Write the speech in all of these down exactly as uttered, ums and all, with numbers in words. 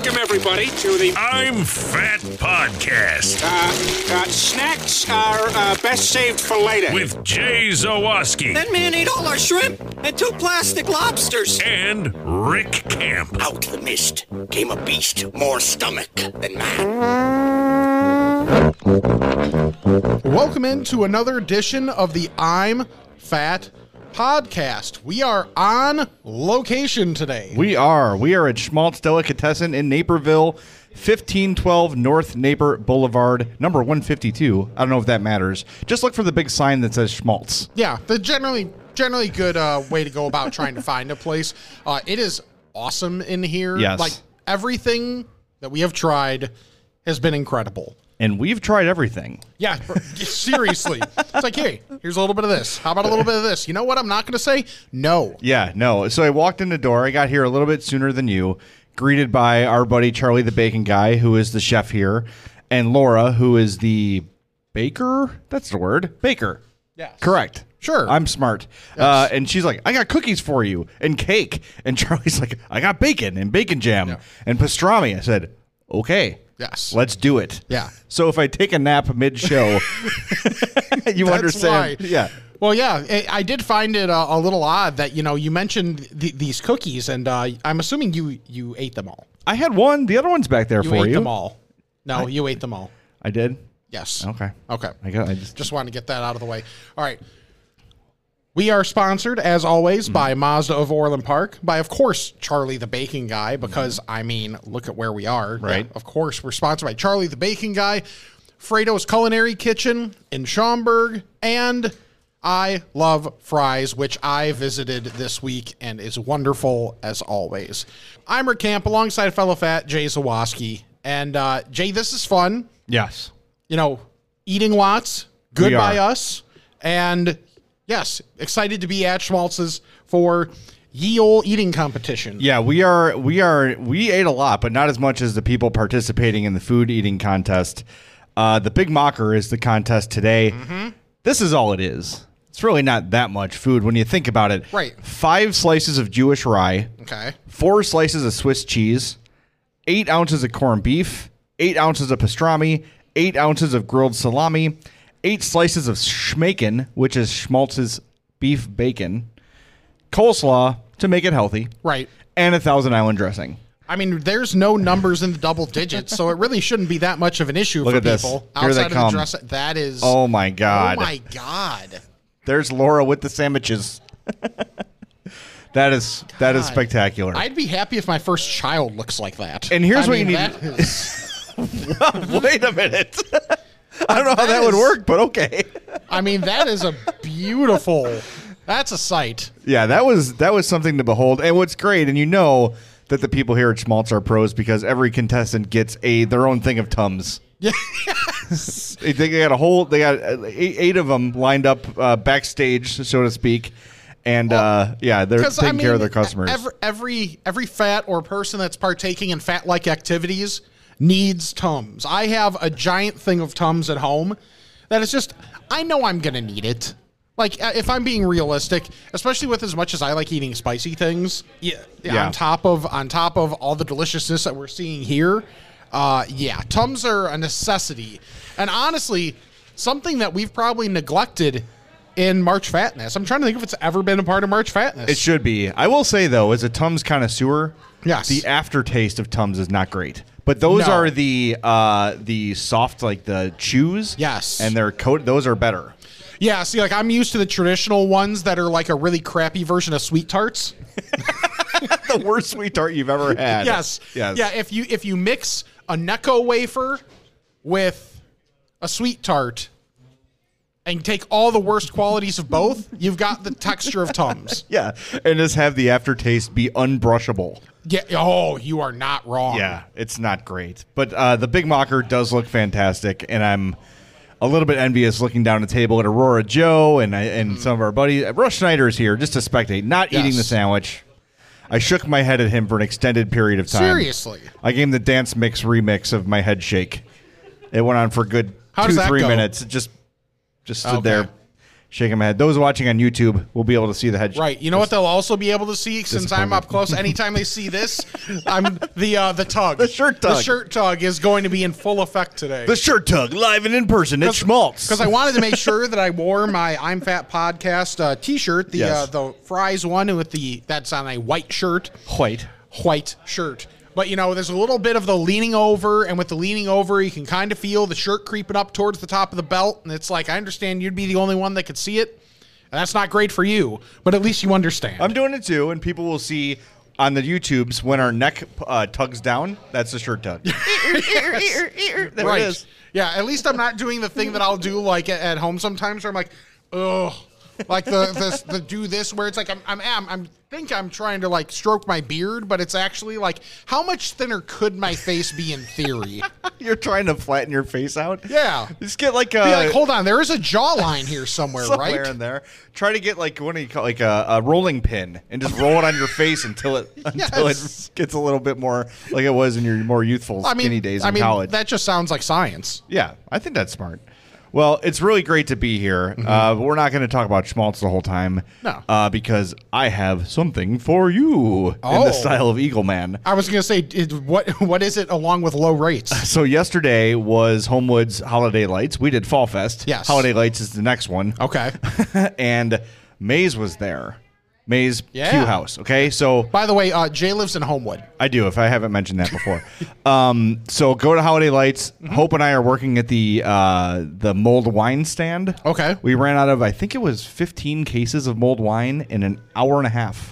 Welcome, everybody, to the I'm Fat Podcast. Uh, uh, snacks are uh, best saved for later. With Jay Zawoski. That man ate all our shrimp and two plastic lobsters. And Rick Camp. Out of the mist came a beast more stomach than man. Welcome into another edition of the I'm Fat Podcast. We are on location today. We are. We are at Schmaltz Delicatessen in Naperville, fifteen twelve North Naper Boulevard, number one fifty-two. I don't know if that matters. Just look for the big sign that says Schmaltz. Yeah, the generally generally good uh, way to go about trying to find a place. Uh, it is awesome in here. Yes. Like, everything that we have tried has been incredible. And we've tried everything. Yeah, seriously. It's like, hey, here's a little bit of this. How about a little bit of this? You know what I'm not going to say? No. Yeah, no. So I walked in the door. I got here a little bit sooner than you, greeted by our buddy Charlie the Bacon Guy, who is the chef here, and Laura, who is the baker? That's the word. Baker. Yes. Correct. Sure. I'm smart. Yes. Uh, and she's like, I got cookies for you and cake. And Charlie's like, I got bacon and bacon jam Yeah. and pastrami. I said, okay. Yes. Let's do it. Yeah. So if I take a nap mid-show, you That's understand. why. Yeah. Well, yeah, I I did find it uh, a little odd that, you know, you mentioned th- these cookies, and uh, I'm assuming you you ate them all. I had one. The other one's back there You for ate you. them all. No, you ate them all. I did. Yes. Okay. Okay. I got. I just. Just wanted to get that out of the way. All right. We are sponsored, as always, mm-hmm. by Mazda of Orland Park, by, of course, Charlie the Bacon Guy, because, mm-hmm. I mean, look at where we are. Right. Yeah, of course, we're sponsored by Charlie the Bacon Guy, Fredo's Culinary Kitchen in Schaumburg, and I Love Fries, which I visited this week and is wonderful as always. I'm Rick Camp, alongside fellow fat Jay Zawoski. And, uh, Jay, this is fun. Yes. You know, eating lots, good We by are. us, and yes, excited to be at Schmaltz's for ye ol' eating competition. Yeah, we are. We are. We ate a lot, but not as much as the people participating in the food eating contest. Uh, the Big Mocker is the contest today. Mm-hmm. This is all it is. It's really not that much food when you think about it. Right. Five slices of Jewish rye. Okay. Four slices of Swiss cheese. Eight ounces of corned beef. Eight ounces of pastrami. Eight ounces of grilled salami. Eight slices of schmaken, which is Schmaltz's beef bacon. Coleslaw to make it healthy. Right. And a Thousand Island dressing. I mean, there's no numbers in the double digits, so it really shouldn't be that much of an issue Look for at this. people. Here they Outside come. of the dress, that is. Oh my God. Oh my God. There's Laura with the sandwiches. That is that is God. spectacular. I'd be happy if my first child looks like that. And here's I what mean, you need- that is- Wait a minute. I don't know how That that would is- work, but okay. I mean, that is a beautiful. That's a sight. Yeah, that was that was something to behold. And what's great, and you know that the people here at Schmaltz are pros because every contestant gets a their own thing of Tums. Yeah. They, they got a whole. They got uh, eight, eight of them lined up uh, backstage, so to speak, and uh, yeah, they're taking I mean, care of their customers. Every, every every fat or person that's partaking in fat-like activities needs Tums. I have a giant thing of Tums at home that is just. I know I'm gonna need it. Like, uh, if I'm being realistic, especially with as much as I like eating spicy things, yeah, Yeah. on top of on top of all the deliciousness that we're seeing here, uh, yeah, Tums are a necessity. And honestly, something that we've probably neglected in March Fatness. I'm trying to think if it's ever been a part of March Fatness. It should be. I will say though, as a Tums connoisseur, Yes. the aftertaste of Tums is not great. But those No. are the uh, the soft, like the chews. Yes. and they're coat. Those are better. Yeah, see, like, I'm used to the traditional ones that are like a really crappy version of Sweet Tarts. The worst sweet tart you've ever had. Yes. Yes. Yeah, if you if you mix a Necco wafer with a Sweet Tart and take all the worst qualities of both, you've got the texture of Tums. Yeah, and just have the aftertaste be unbrushable. Yeah. Oh, you are not wrong. Yeah, it's not great. But uh, the Big Mocker does look fantastic, and I'm a little bit envious looking down the table at Aurora Joe and and mm. some of our buddies. Rush Schneider's here just to spectate, not Yes. eating the sandwich. I shook my head at him for an extended period of time. Seriously. I gave him the dance mix remix of my head shake. It went on for a good How two, does that three go? minutes. It just just stood Okay. there shaking my head. Those watching on YouTube will be able to see the head. Right. You know what they'll also be able to see since I'm up close. Anytime they see this, I'm the uh, the tug. The shirt tug. The shirt tug is going to be in full effect today. The shirt tug live and in person at Schmaltz. Because I wanted to make sure that I wore my I'm Fat Podcast uh, T-shirt, the Yes. uh, the Fries one with the that's on a white shirt, White. white shirt. But, you know, there's a little bit of the leaning over, and with the leaning over, you can kind of feel the shirt creeping up towards the top of the belt. And it's like, I understand you'd be the only one that could see it. And that's not great for you, but at least you understand. I'm doing it too, and people will see on the YouTubes when our neck uh, tugs down. That's the shirt tug. There right. it is. Yeah, at least I'm not doing the thing that I'll do like at, at home sometimes where I'm like, ugh. Like the, the the do this where it's like I'm I'm I'm, I'm think I'm trying to like stroke my beard, but it's actually like how much thinner could my face be in theory? You're trying to flatten your face out. Yeah. Just get like a Be like, hold on, there is a jawline here somewhere, somewhere right? in there. Try to get like what do you call like a, a rolling pin and just roll it on your face until it until Yes. it gets a little bit more like it was in your more youthful I mean, skinny days in I mean, college. that just sounds like science. Yeah, I think that's smart. Well, it's really great to be here. Mm-hmm. Uh, but we're not going to talk about schmaltz the whole time. No. Uh, because I have something for you in Oh. the style of Eagle Man. I was gonna say, it, what what is it along with low rates? So yesterday was Homewood's Holiday Lights. We did Fall Fest. Yes. Holiday Lights is the next one. Okay. And Maze was there. Maze Yeah. Q House. Okay, so By the way, uh, Jay lives in Homewood. I do, if I haven't mentioned that before. um, so go to Holiday Lights. Mm-hmm. Hope and I are working at the uh, the mulled wine stand. Okay. We ran out of, I think it was fifteen cases of mulled wine in an hour and a half.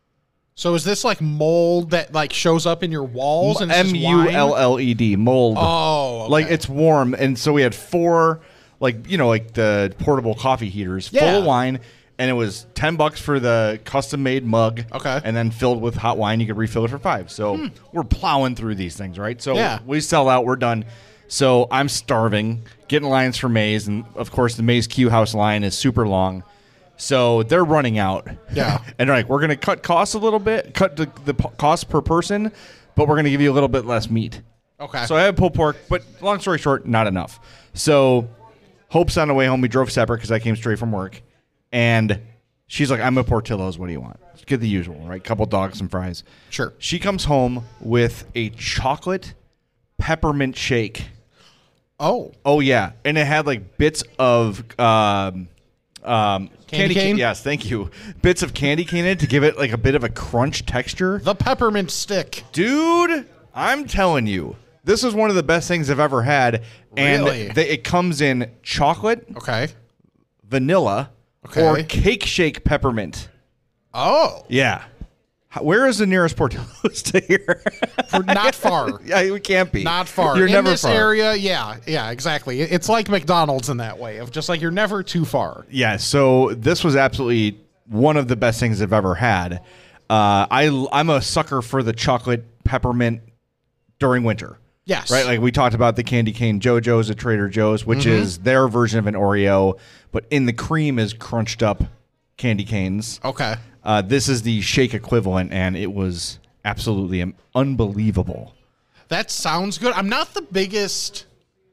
So is this like mold that like shows up in your walls and it's M just U L L E D, mold. Oh, okay. Like it's warm. And so we had four, like, you know, like the portable coffee heaters Yeah. full of wine. And it was ten bucks for the custom made mug. Okay. And then filled with hot wine. You could refill it for five. So we're plowing through these things, right? So Yeah. we sell out. We're done. So I'm starving, getting lines for Maze. And of course, the Maze Q House line is super long. So they're running out. Yeah. And they're like, we're going to cut costs a little bit, cut the, the p- cost per person, but we're going to give you a little bit less meat. Okay. So I had pulled pork, but long story short, not enough. So Hope's on the way home. We drove separate because I came straight from work. And she's like, I'm at Portillo's. What do you want? Let's get the usual, right? Couple dogs and fries. Sure. She comes home with a chocolate peppermint shake. Oh. Oh, yeah. And it had like bits of um, um, Candy cane? Yes, thank you. Bits of candy cane in it to give it like a bit of a crunch texture. The peppermint stick. Dude, I'm telling you, this is one of the best things I've ever had. And Really? they, it comes in chocolate, Okay. vanilla, Okay. or cake shake peppermint. Oh. Yeah. How- Where is the nearest Portillo's to here? For not far. Yeah, we can't be. Not far. You're in never this far. area, yeah, yeah, exactly. It- It's like McDonald's in that way of just like you're never too far. Yeah, so this was absolutely one of the best things I've ever had. Uh, I, I'm a sucker for the chocolate peppermint during winter. Yes. Right? Like we talked about the candy cane JoJo's at Trader Joe's, which Mm-hmm. is their version of an Oreo, but in the cream is crunched up candy canes. Okay. Uh, this is the shake equivalent, and it was absolutely um, unbelievable. That sounds good. I'm not the biggest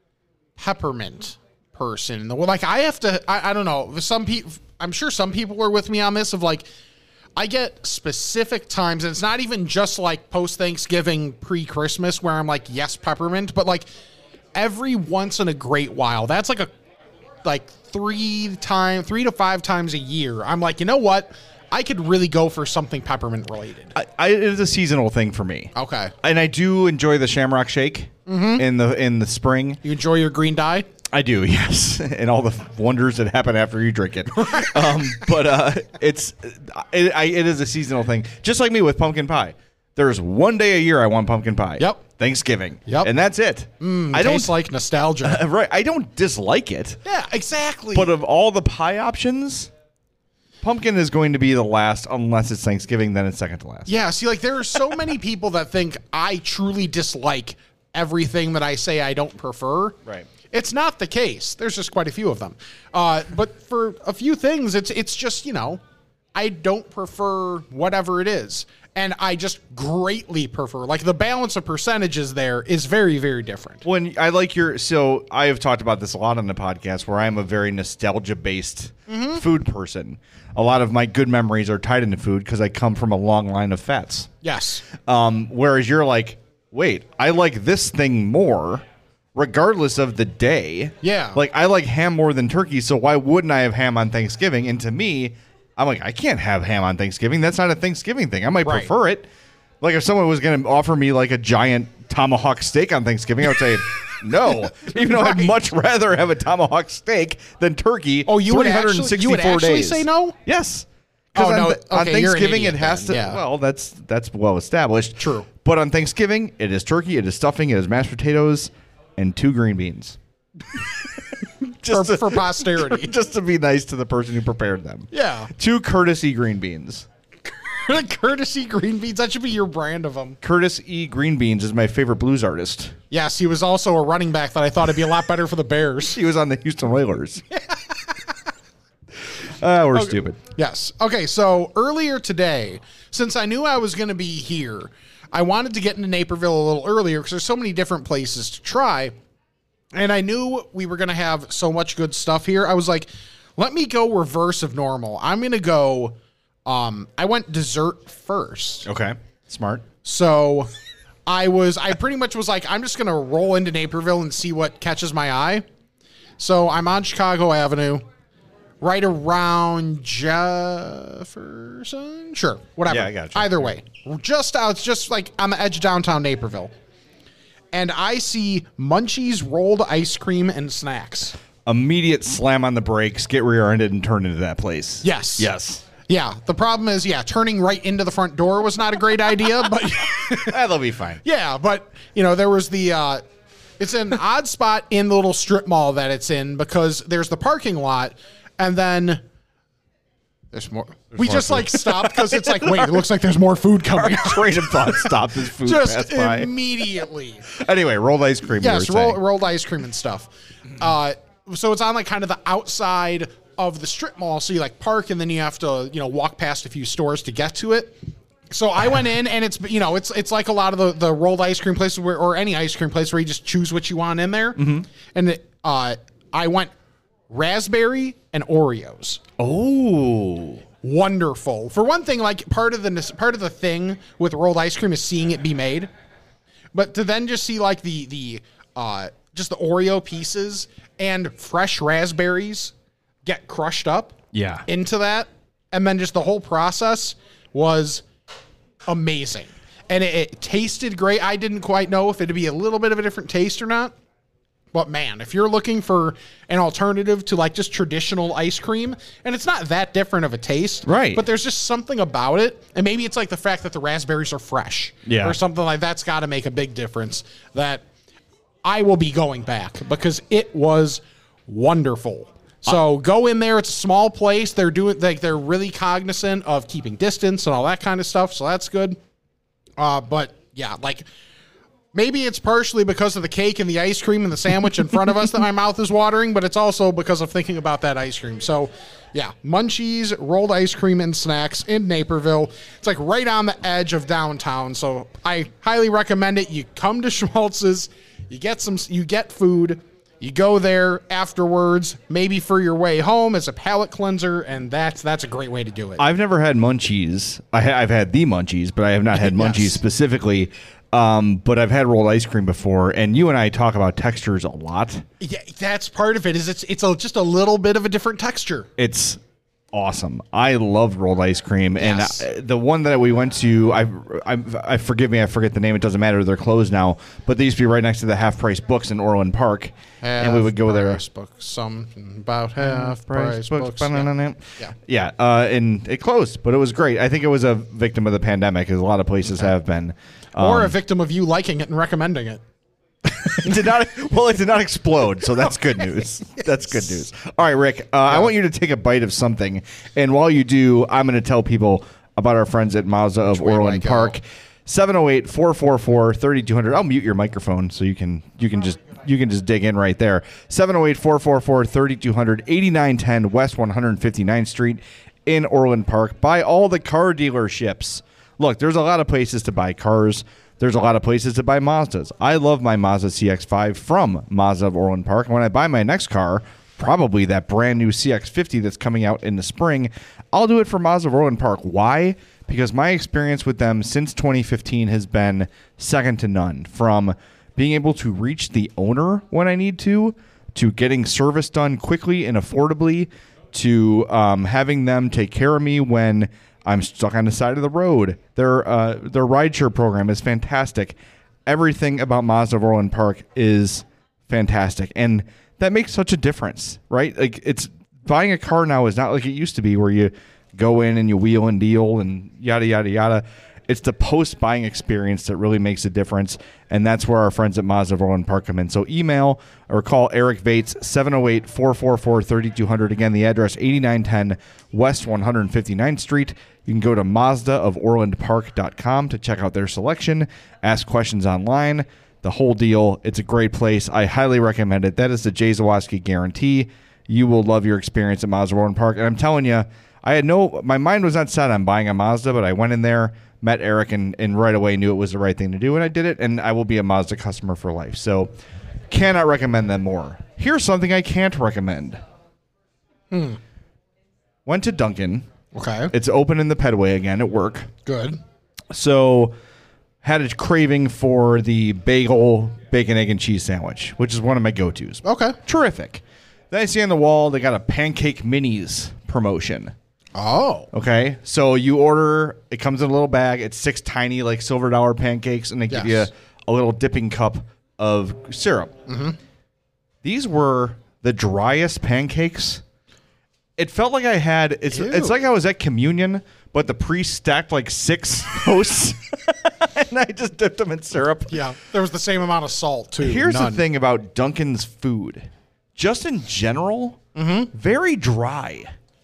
peppermint person. Like I have to, I, I don't know. Some people, I'm sure some people are with me on this of like, I get specific times, and it's not even just like post Thanksgiving, pre Christmas, where I'm like, yes, peppermint, but like every once in a great while, that's like a like three time, three to five times a year. I'm like, you know what? I could really go for something peppermint related. I, I, it is a seasonal thing for me. Okay. And I do enjoy the Shamrock Shake in the in the spring. You enjoy your green dye? I do, yes, and all the wonders that happen after you drink it. um, but uh, it's it, I, it is a seasonal thing, just like me with pumpkin pie. There's one day a year I want pumpkin pie. Yep. Thanksgiving. Yep. And that's it. Mm, I don't tastes like nostalgia. right. I don't dislike it, Yeah, exactly. but of all the pie options, pumpkin is going to be the last, unless it's Thanksgiving. Then it's second to last. yeah, see, like there are so many people that think I truly dislike everything that I say I don't prefer. Right. It's not the case. There's just quite a few of them. Uh, but for a few things, it's it's just, you know, I don't prefer whatever it is. And I just greatly prefer, like the balance of percentages there is very, very different. When I like your, so I have talked about this a lot on the podcast where I'm a very nostalgia based mm-hmm. food person. A lot of my good memories are tied into food because I come from a long line of fats. Yes. Um, whereas you're like, wait, I like this thing more regardless of the day. Yeah. Like I like ham more than turkey. So why wouldn't I have ham on Thanksgiving? And to me, I'm like, I can't have ham on Thanksgiving. That's not a Thanksgiving thing. I might Right. prefer it. Like if someone was going to offer me like a giant tomahawk steak on Thanksgiving, I would say no. Even though I'd Right. much rather have a tomahawk steak than turkey. Oh, you would actually- you would three hundred sixty-four actually days. say no? Yes. Oh, Because no. on, th- on Okay, you're an Thanksgiving idiot it has then. to. Yeah. Well, that's that's well established. True. But on Thanksgiving, it is turkey, it is stuffing, it is mashed potatoes, and two green beans. For, just to, for posterity. just to be nice to the person who prepared them. Yeah. Two courtesy green beans. Courtesy green beans. That should be your brand of them. Curtis E. Green Beans is my favorite blues artist. Yes, he was also a running back that I thought would be a lot better for the Bears. He was on the Houston Oilers. uh, we're Okay. stupid. Yes. Okay, so earlier today, since I knew I was going to be here, I wanted to get into Naperville a little earlier because there's so many different places to try. And I knew we were going to have so much good stuff here. I was like, let me go reverse of normal. I'm going to go, um, I went dessert first. Okay. Smart. So I was, I pretty much was like, I'm just going to roll into Naperville and see what catches my eye. So I'm on Chicago Avenue, right around Jefferson. Sure, whatever. Yeah, I got you. Either way, just out, it's just like on the edge of downtown Naperville. And I see Munchies rolled ice cream and snacks. Immediate slam on the brakes, get rear-ended, and turn into that place. Yes. Yes. Yeah. The problem is, yeah, turning right into the front door was not a great idea, but That'll be fine. yeah, but you know, there was the, uh, it's an odd spot in the little strip mall that it's in because there's the parking lot and then there's more. we more just food. like stopped because it's like, wait, it looks like there's more food coming. Train of thought stopped as food Just passed by. immediately. Anyway, rolled ice cream. you Yes, were roll, saying. rolled ice cream and stuff. Uh, so it's on like kind of the outside of the strip mall. So you like park and then you have to, you know, walk past a few stores to get to it. So I went in and it's, you know, it's it's like a lot of the, the rolled ice cream places where, or any ice cream place where you just choose what you want in there. Mm-hmm. And it, uh, I went raspberry and Oreos. Oh. Wonderful. For one thing, like part of the part of the thing with rolled ice cream is seeing it be made. But to then just see like the the uh, just the Oreo pieces and fresh raspberries get crushed up Yeah. into that, and then just the whole process was amazing. And it, it tasted great. I didn't quite know if it'd be a little bit of a different taste or not. But man, if you're looking for an alternative to like just traditional ice cream, and it's not that different of a taste, Right. But there's just something about it, and maybe it's like the fact that the raspberries are fresh, Yeah. or something like that's got to make a big difference. That I will be going back because it was wonderful. So go in there. It's a small place. They're doing like they're really cognizant of keeping distance and all that kind of stuff. So that's good. Uh, but yeah, like. Maybe it's partially because of the cake and the ice cream and the sandwich in front of us that my mouth is watering, but it's also because of thinking about that ice cream. So, yeah, Munchies, rolled ice cream and snacks in Naperville. It's like right on the edge of downtown. So I highly recommend it. You come to Schmaltz's, you get some, you get food, you go there afterwards, maybe for your way home as a palate cleanser, and that's that's a great way to do it. I've never had Munchies. I ha- I've had the Munchies, but I have not had Munchies Yes. specifically. Um, but I've had rolled ice cream before, and you and I talk about textures a lot. Yeah, that's part of it. Is it's it's a, just a little bit of a different texture. It's awesome. I love rolled ice cream, Yes. and uh, the one that we went to, I, I, I forgive me, I forget the name. It doesn't matter. They're closed now, but they used to be right next to the Half Price Books in Orland Park, and we would go there. Half-price books, something about half price books. Yeah. Yeah, Yeah. yeah. Uh, and it closed, but it was great. I think it was a victim of the pandemic, as a lot of places have been. Or Um, a victim of you liking it and recommending it. It did not. Well, it did not explode, so that's good news. That's good news. All right, Rick. Uh, I want you to take a bite of something, and while you do, I'm going to tell people about our friends at Mazda of way do I Orland go? Park. seven oh eight, four four four, three two zero zero. I'll mute your microphone so you can you can just you can just dig in right there. seven oh eight, four four four, three two zero zero, eighty-nine ten West one hundred fifty-ninth Street in Orland Park. By all the car dealerships. look, there's a lot of places to buy cars. There's a lot of places to buy Mazdas. I love my Mazda C X five from Mazda of Orland Park. And when I buy my next car, probably that brand new C X fifty that's coming out in the spring, I'll do it for Mazda of Orland Park. Why? Because my experience with them since twenty fifteen has been second to none. From being able to reach the owner when I need to, to getting service done quickly and affordably, to um, having them take care of me when I'm stuck on the side of the road. Their uh, their rideshare program is fantastic. Everything about Mazda of Orland Park is fantastic, and that makes such a difference, right? Like, it's buying a car now is not like it used to be, where you go in and you wheel and deal and yada yada yada. It's the post-buying experience that really makes a difference, and that's where our friends at Mazda of Orland Park come in. So email or call Eric Vates, seven oh eight, four four four, three two zero zero. Again, the address, eighty-nine ten West one hundred fifty-ninth Street. You can go to Mazda of Orland Park dot com to check out their selection, ask questions online, the whole deal. It's a great place. I highly recommend it. That is the Jay Zawaski guarantee. You will love your experience at Mazda of Orland Park. And I'm telling you, I had no, my mind was not set on buying a Mazda, but I went in there, met Eric, and, and right away knew it was the right thing to do, and I did it, and I will be a Mazda customer for life. So cannot recommend them more. Here's something I can't recommend. Hmm. Went to Dunkin'. Okay. It's open in the Pedway again at work. Good. So had a craving for the bagel, bacon, egg, and cheese sandwich, which is one of my go-tos. Okay. Terrific. Then I see on the wall they got a pancake minis promotion. Oh. Okay. So you order, it comes in a little bag. It's six tiny, like, silver dollar pancakes, and they give Yes. you a little dipping cup of syrup. Mm-hmm. These were the driest pancakes. It felt like I had, it's, Ew. it's like I was at communion, but the priest stacked like six hosts, and I just dipped them in syrup. Yeah. There was the same amount of salt, too. Here's None. the thing about Dunkin's food. Just in general, Mm-hmm. very dry.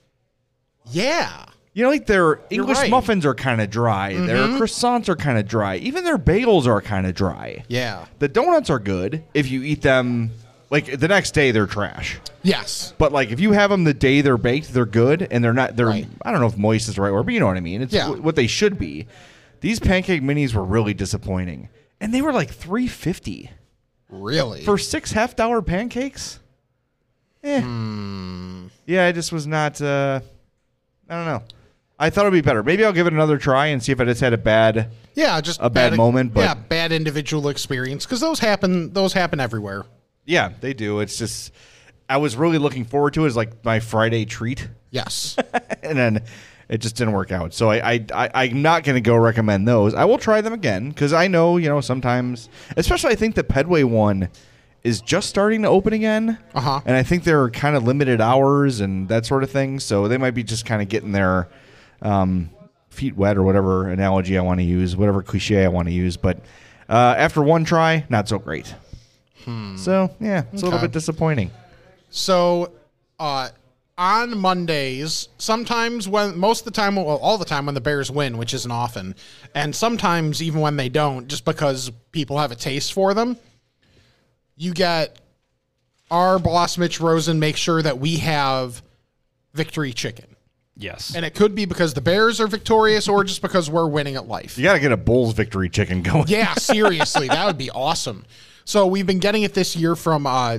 Yeah. You know, like their English right. muffins are kind of dry. Their croissants are kind of dry. Even their bagels are kind of dry. Yeah. The donuts are good if you eat them, like, the next day they're trash. Yes. But, like, if you have them the day they're baked, they're good, and they're not, they're, Right. I don't know if moist is the right word, but you know what I mean. It's Yeah. w- what they should be. These pancake minis were really disappointing. And they were like three fifty Really? for six half dollar pancakes. Eh. Hmm. Yeah, I just was not, uh, I don't know. I thought it would be better. Maybe I'll give it another try and see if I just had a bad, Yeah, just a bad moment, but- yeah, bad individual experience, because those happen. Those happen everywhere. yeah, they do. It's just, I was really looking forward to it as like my Friday treat. Yes. And then it just didn't work out. So I, I, I I'm not going to go recommend those. I will try them again because I know, you know, sometimes, especially I think the Pedway one is just starting to open again. Uh-huh. And I think they're kind of limited hours and that sort of thing. So they might be just kind of getting their um, feet wet or whatever analogy I want to use, whatever cliche I want to use. But uh, after one try, not so great. Hmm. So, yeah, it's a little Okay. bit disappointing. So, uh, on Mondays, sometimes when, most of the time, well, all the time when the Bears win, which isn't often, and sometimes even when they don't, just because people have a taste for them, you get our boss, Mitch Rosen, make sure that we have victory chicken. Yes. And it could be because the Bears are victorious or just because we're winning at life. You got to get a Bulls victory chicken going. Yeah, seriously, that would be awesome. So we've been getting it this year from uh,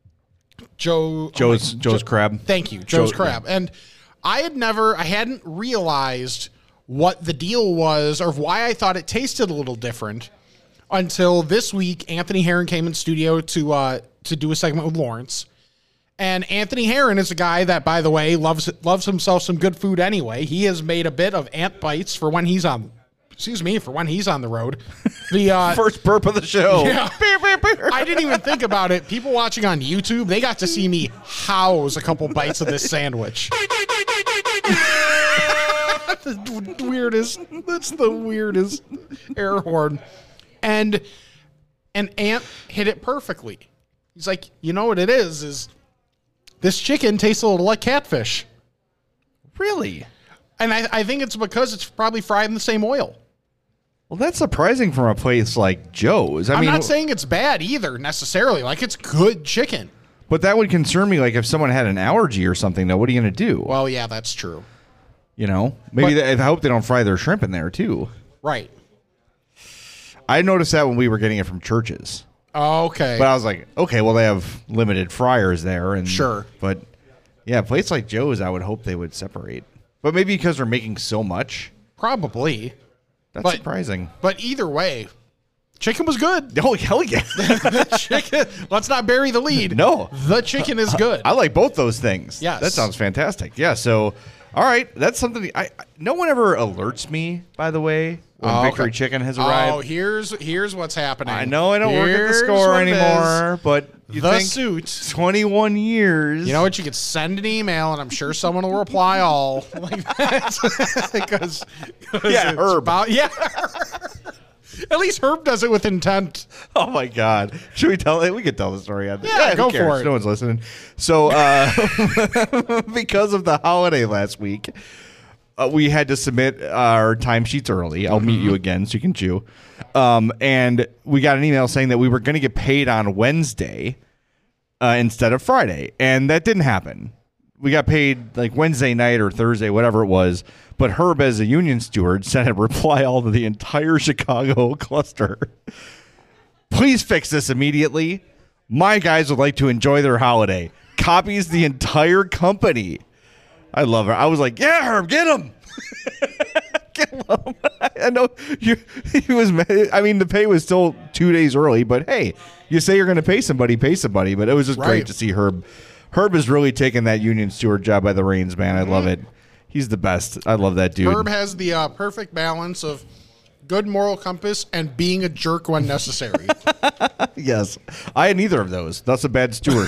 Joe. Joe's oh my- Joe's Jo- Crab. Thank you, Joe's Joe- Crab. And I had never, I hadn't realized what the deal was or why I thought it tasted a little different until this week. Anthony Herron came in studio to uh, to do a segment with Lawrence. And Anthony Herron is a guy that, by the way, loves loves himself some good food anyway. He has made a bit of ant bites for when he's on, excuse me, for when he's on the road. The uh, First burp of the show. Yeah. I didn't even think about it. People watching on YouTube, they got to see me house a couple bites of this sandwich. The weirdest. That's the weirdest air horn. And and Ant hit it perfectly. He's like, you know what it is? Is this chicken tastes a little like catfish. Really? And I, I think it's because it's probably fried in the same oil. Well, that's surprising from a place like Joe's. I I'm mean, not saying it's bad either necessarily. Like, it's good chicken. but that would concern me. Like if someone had an allergy or something, though, what are you going to do? Well, yeah, that's true. you know, maybe but- they, I hope they don't fry their shrimp in there too. Right. I noticed that when we were getting it from Churches. Okay. But I was like, okay, well, they have limited fryers there. And Sure. But, yeah, places like Joe's, I would hope they would separate. But maybe because they're making so much. Probably. That's But- surprising. But either way, chicken was good. Oh, hell yeah. Chicken. Let's not bury the lead. No. The chicken is good. I like both those things. Yes. That sounds fantastic. Yeah, so, all right. That's something. I, I No one ever alerts me, by the way, when Oh, Victory okay. Chicken has Oh, arrived. here's here's what's happening. I know I don't work at the Here's store what it is. anymore, but you The think suit. twenty-one years. You know what? You could send an email, and I'm sure someone will reply all like that. Because Yeah, Herb. About, yeah. At least Herb does it with intent. Oh my God! Should we tell it? We could tell the story on this. Yeah, who go cares? for it. No one's listening. So, uh, because of the holiday last week, uh, we had to submit our timesheets early. I'll meet you again so you can chew. Um, and we got an email saying that we were going to get paid on Wednesday uh, instead of Friday, and that didn't happen. We got paid like Wednesday night or Thursday, whatever it was. But Herb, as a union steward, sent a reply all to the entire Chicago cluster. Please fix this immediately. My guys would like to enjoy their holiday. Copies the entire company. I love her. I was like, yeah, Herb, get him. Get him. I know you, he was. I mean, the pay was still two days early, but hey, you say you're going to pay somebody, pay somebody. But it was just Right. great to see Herb. Herb is really taking that union steward job by the reins, man. I love it. He's the best. I love that dude. Herb has the uh, perfect balance of good moral compass and being a jerk when necessary. Yes. I had neither of those. That's a bad steward.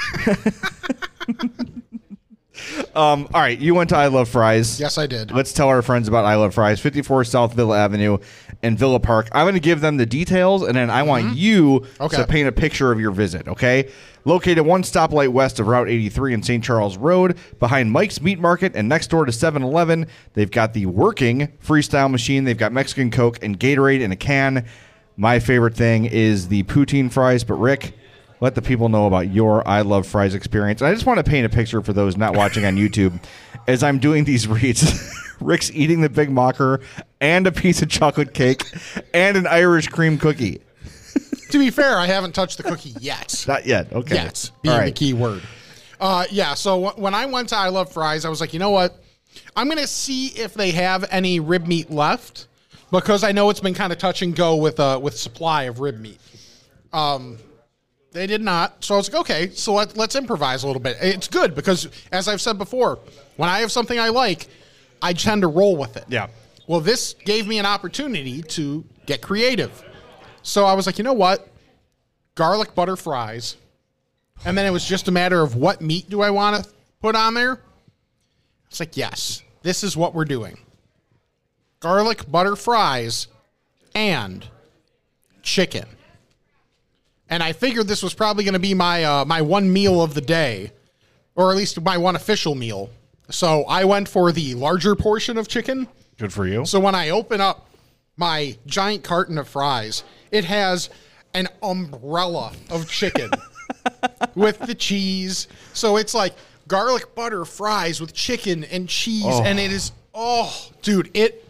um, all right. You went to I Love Fries. Yes, I did. Let's tell our friends about I Love Fries, fifty-four South Villa Avenue in Villa Park. I'm going to give them the details, and then I want you Okay. to paint a picture of your visit, okay? Located one stoplight west of Route eighty-three in Saint Charles Road, behind Mike's Meat Market and next door to seven eleven. They've got the working freestyle machine. They've got Mexican Coke and Gatorade in a can. My favorite thing is the poutine fries. But, Rick, let the people know about your I Love Fries experience. And I just want to paint a picture for those not watching on YouTube. As I'm doing these reads, Rick's eating the Big Mocker and a piece of chocolate cake and an Irish cream cookie. To be fair, I haven't touched the cookie yet. Not yet. Okay. Yet, being All the right. key word. Uh, yeah, so w- when I went to I Love Fries, I was like, you know what? I'm going to see if they have any rib meat left because I know it's been kind of touch and go with uh, with supply of rib meat. Um, they did not. So I was like, okay, so let, let's improvise a little bit. It's good because, as I've said before, when I have something I like, I tend to roll with it. Yeah. Well, this gave me an opportunity to get creative. So I was like, you know what? Garlic butter fries. And then it was just a matter of what meat do I want to put on there? It's like, yes, this is what we're doing. Garlic butter fries and chicken. And I figured this was probably going to be my uh, my one meal of the day, or at least my one official meal. So I went for the larger portion of chicken. Good for you. So when I open up my giant carton of fries, it has an umbrella of chicken with the cheese. So it's like garlic butter fries with chicken and cheese. Oh. And it is, oh, dude, it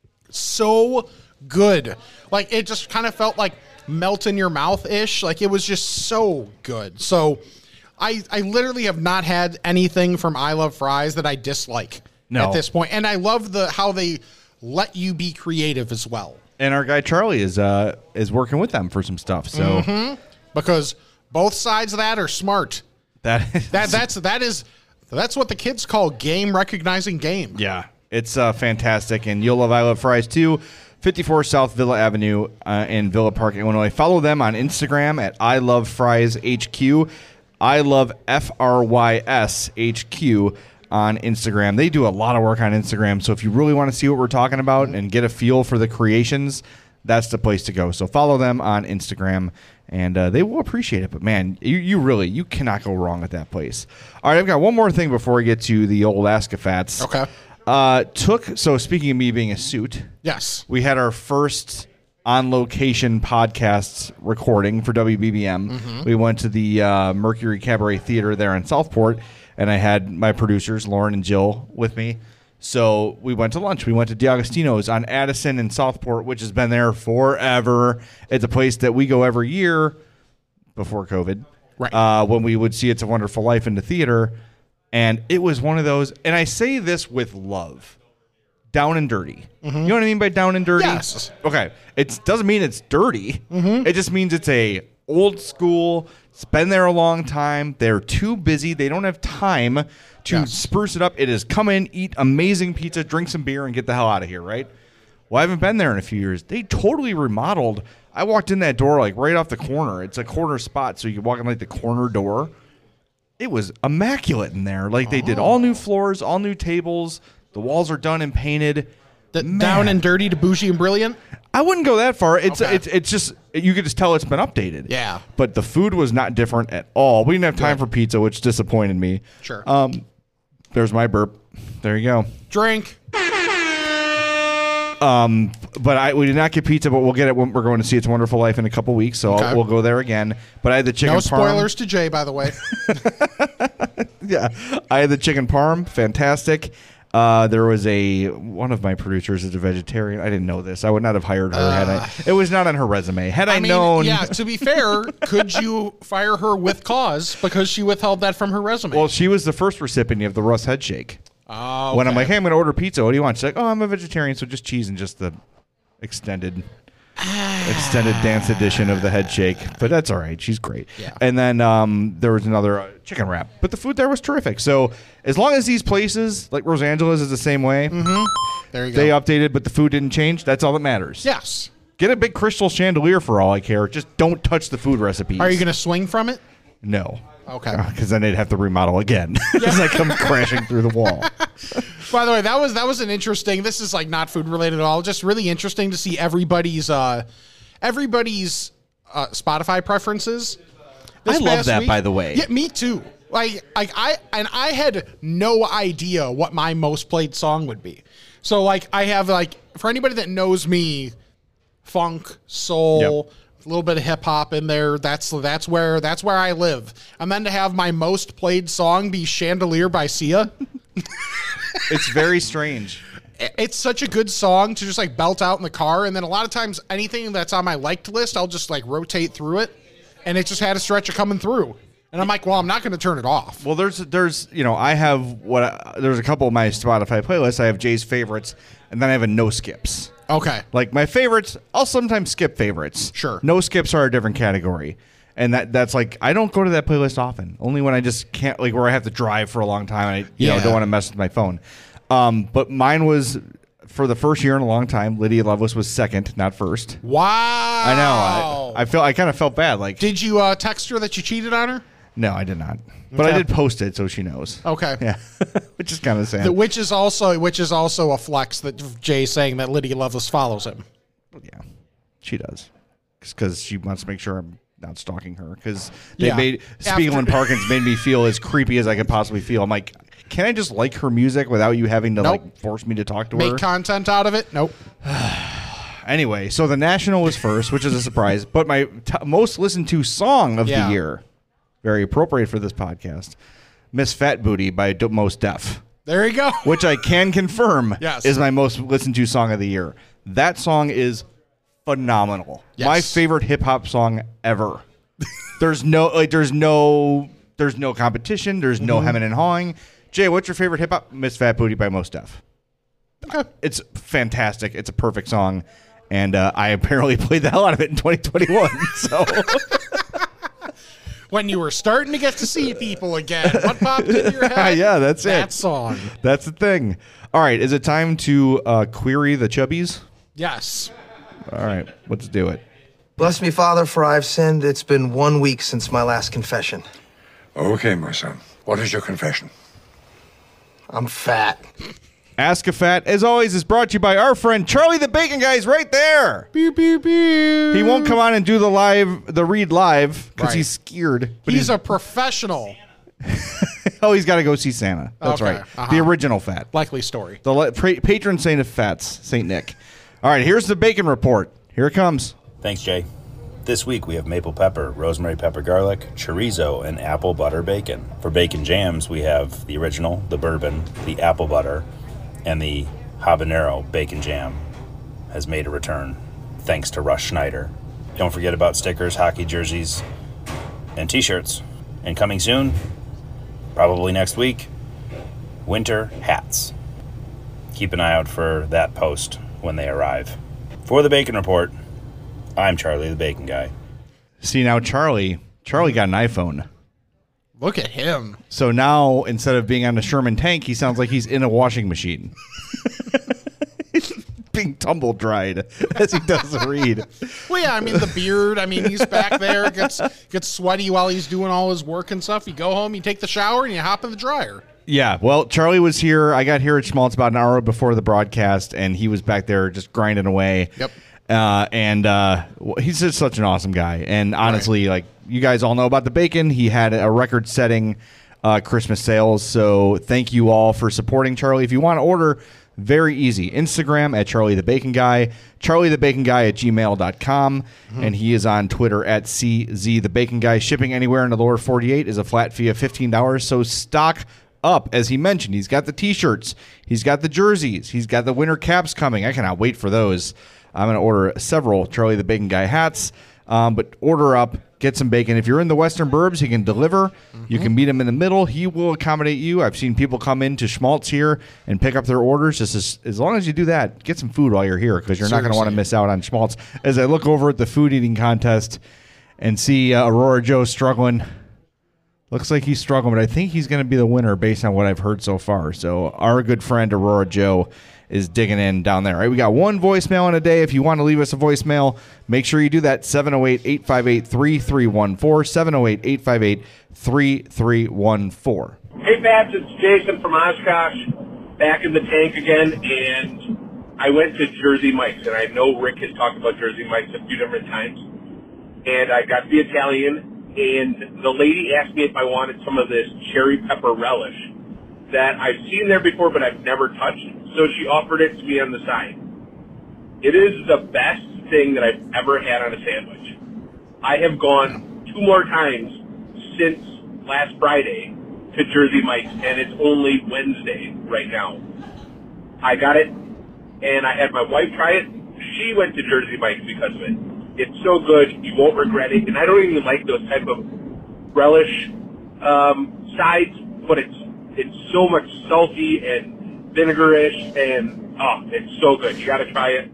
so good. Like it just kind of felt like melt in your mouth ish. Like it was just so good. So I, I literally have not had anything from I Love Fries that I dislike No. at this point. And I love the how they let you be creative as well. And our guy Charlie is uh is working with them for some stuff. So Mm-hmm. Because both sides of that are smart. that is, That that's that is that's what the kids call game recognizing game. yeah, it's uh, fantastic, and you'll love I Love Fries too. fifty-four South Villa Avenue uh, in Villa Park, Illinois. Follow them on Instagram at I Love Fries H Q. I Love F R Y S H Q on Instagram. They do a lot of work on Instagram, so if you really want to see what we're talking about and get a feel for the creations, that's the place to go. So follow them on Instagram, and uh, they will appreciate it. But, man, you, you really, you cannot go wrong at that place. All right, I've got one more thing before we get to the old Ask-A-Fats. Okay. Uh, took, so speaking of me being a suit, Yes. we had our first on-location podcast recording for W B B M. Mm-hmm. We went to the uh, Mercury Cabaret Theater there in Southport, and I had my producers, Lauren and Jill, with me. So we went to lunch. We went to D'Agostino's on Addison and Southport, which has been there forever. It's a place that we go every year before COVID, right? Uh, when we would see It's a Wonderful Life in the theater. And it was one of those, and I say this with love, down and dirty. Mm-hmm. You know what I mean by down and dirty? Yes. Okay. It doesn't mean it's dirty. Mm-hmm. It just means it's a old school. It's been there a long time. They're too busy. They don't have time to yes. spruce it up. It is come in, eat amazing pizza, drink some beer, and get the hell out of here, right? Well, I haven't been there in a few years. They totally remodeled. I walked in that door like right off the corner. It's a corner spot, so you can walk in like the corner door. It was immaculate in there. Like they oh. did all new floors, all new tables. The walls are done and painted. The, down and dirty to bougie and brilliant? I wouldn't go that far. It's okay. it's it's just you could just tell it's been updated. Yeah. But the food was not different at all. We didn't have time Good. for pizza, which disappointed me. Sure. Um, there's my burp. There you go. Drink. Um, but I we did not get pizza, but we'll get it when we're going to see It's a Wonderful Life in a couple weeks, so Okay. I'll, we'll go there again. But I had the chicken No parm. spoilers to Jay, by the way. Yeah, I had the chicken parm. Fantastic. Uh, there was a one of my producers is a vegetarian. I didn't know this. I would not have hired her uh, had I. It was not on her resume. Had I, I mean, known. Yeah. To be fair, could you fire her with cause because she withheld that from her resume? Well, she was the first recipient of the Russ Head Shake. Oh, okay. When I'm like, hey, I'm going to order pizza. What do you want? She's like, oh, I'm a vegetarian, so just cheese and just the extended. extended dance edition of the head shake, but that's all right. She's great. Yeah. And then um, there was another uh, chicken wrap, but the food there was terrific. So as long as these places, like Rosangela's is the same way, mm-hmm. there you go. They updated, but the food didn't change. That's all that matters. Yes. Get a big crystal chandelier for all I care. Just don't touch the food recipes. Are you going to swing from it? No. Okay. Because then they'd have to remodel again as I come crashing through the wall. By the way, that was that was an interesting. This is like not food related at all. Just really interesting to see everybody's uh, everybody's uh, Spotify preferences. I love that, week. By the way. Yeah, me too. Like, like I and I had no idea what my most played song would be. So like I have like for anybody that knows me, funk, soul. Yep. A little bit of hip hop in there. That's that's where that's where I live. And then to have my most played song be "Chandelier" by Sia. It's very strange. It's such a good song to just like belt out in the car. And then a lot of times anything that's on my liked list, I'll just like rotate through it. And it just had a stretch of coming through. And I'm like, well, I'm not going to turn it off. Well, there's there's you know I have what I, there's a couple of my Spotify playlists. I have Jay's favorites, and then I have a no skips. Okay. Like my favorites, I'll sometimes skip favorites. Sure. No skips are a different category. And that that's like, I don't go to that playlist often. Only when I just can't, like where I have to drive for a long time and I you yeah. know, don't want to mess with my phone. Um, but mine was, for the first year in a long time, Lydia Loveless was second, not first. Wow. I know. I, I felt I kind of felt bad. Like, did you uh, text her that you cheated on her? No, I did not. But okay. I did post it so she knows. Okay. Yeah. Which is kind of sad. The, which is also which is also a flex that Jay's saying that Lydia Loveless follows him. Yeah, she does. Because she wants to make sure I'm not stalking her. Because they yeah. made Spiegel and Parkins made me feel as creepy as I could possibly feel. I'm like, can I just like her music without you having to nope. like force me to talk to Make her? Make content out of it? Nope. Anyway, so the National was first, which is a surprise. But my t- most listened to song of yeah. the year, very appropriate for this podcast, Miss Fat Booty by D- Mos Def. There you go. Which I can confirm yes. is my most listened to song of the year. That song is phenomenal. Yes. My favorite hip hop song ever. There's no like there's no there's no competition, there's no mm-hmm. hemming and hawing. Jay, what's your favorite hip hop? Miss Fat Booty by Mos Def. Okay. It's fantastic. It's a perfect song. And uh, I apparently played the hell out of it in twenty twenty-one. So when you were starting to get to see people again, what popped in your head? Yeah, that's that it. That song. That's the thing. All right, is it time to uh, query the chubbies? Yes. All right, let's do it. Bless me, Father, for I've sinned. It's been one week since my last confession. Okay, my son. What is your confession? I'm fat. Ask a Fat, as always, is brought to you by our friend Charlie the Bacon Guy. Is right there. Pew, pew, pew. He won't come on and do the live, the read live, because right. he's scared. He's, he's a professional. Oh, he's got to go see Santa. That's okay. right. Uh-huh. The original Fat. Likely story. The le- pra- patron saint of Fats, Saint Nick. All right, here's the Bacon Report. Here it comes. Thanks, Jay. This week we have maple pepper, rosemary pepper garlic, chorizo, and apple butter bacon. For bacon jams, we have the original, the bourbon, the apple butter, And the habanero bacon jam has made a return, thanks to Russ Schneider. Don't forget about stickers, hockey jerseys, and t-shirts. And coming soon, probably next week, winter hats. Keep an eye out for that post when they arrive. For the Bacon Report, I'm Charlie the Bacon Guy. See, now Charlie, Charlie got an iPhone. Look at him. So now, instead of being on a Sherman tank, he sounds like he's in a washing machine. Being tumble dried as he does the read. Well, yeah, I mean, the beard. I mean, he's back there, gets gets sweaty while he's doing all his work and stuff. You go home, you take the shower, and you hop in the dryer. Yeah, well, Charlie was here. I got here at Schmaltz about an hour before the broadcast, and he was back there just grinding away. Yep. Uh, and uh, he's just such an awesome guy. And honestly, right. like you guys all know about the bacon, he had a record-setting uh, Christmas sales. So thank you all for supporting Charlie. If you want to order, very easy. Instagram at Charlie the Bacon Guy, Charlie the Bacon Guy at gmail dot com, mm-hmm. and he is on Twitter at C Z the Bacon Guy. Shipping anywhere in the lower forty-eight is a flat fee of fifteen dollars. So stock up, as he mentioned. He's got the t-shirts, he's got the jerseys, he's got the winter caps coming. I cannot wait for those. I'm going to order several Charlie the Bacon Guy hats, um, but order up, get some bacon. If you're in the Western Burbs, he can deliver. Mm-hmm. You can meet him in the middle. He will accommodate you. I've seen people come in to Schmaltz here and pick up their orders. Just as, as long as you do that, get some food while you're here, because you're Seriously. not going to want to miss out on Schmaltz. As I look over at the food eating contest and see uh, Aurora Joe struggling, looks like he's struggling, but I think he's going to be the winner based on what I've heard so far. So our good friend Aurora Joe is digging in down there. All right, we got one voicemail in a day. If you want to leave us a voicemail, make sure you do that. seven oh eight, eight five eight, three three one four, seven oh eight, eight five eight, three three one four. Hey, Babs, it's Jason from Oshkosh, back in the tank again, and I went to Jersey Mike's, and I know Rick has talked about Jersey Mike's a few different times, and I got the Italian, and the lady asked me if I wanted some of this cherry pepper relish that I've seen there before, but I've never touched. So she offered it to me on the side. It is the best thing that I've ever had on a sandwich. I have gone two more times since last Friday to Jersey Mike's, and it's only Wednesday right now. I got it, and I had my wife try it. She went to Jersey Mike's because of it. It's so good, you won't regret it. And I don't even like those type of relish um, sides, but it's it's so much salty and vinegarish, and oh, it's so good. You got to try it.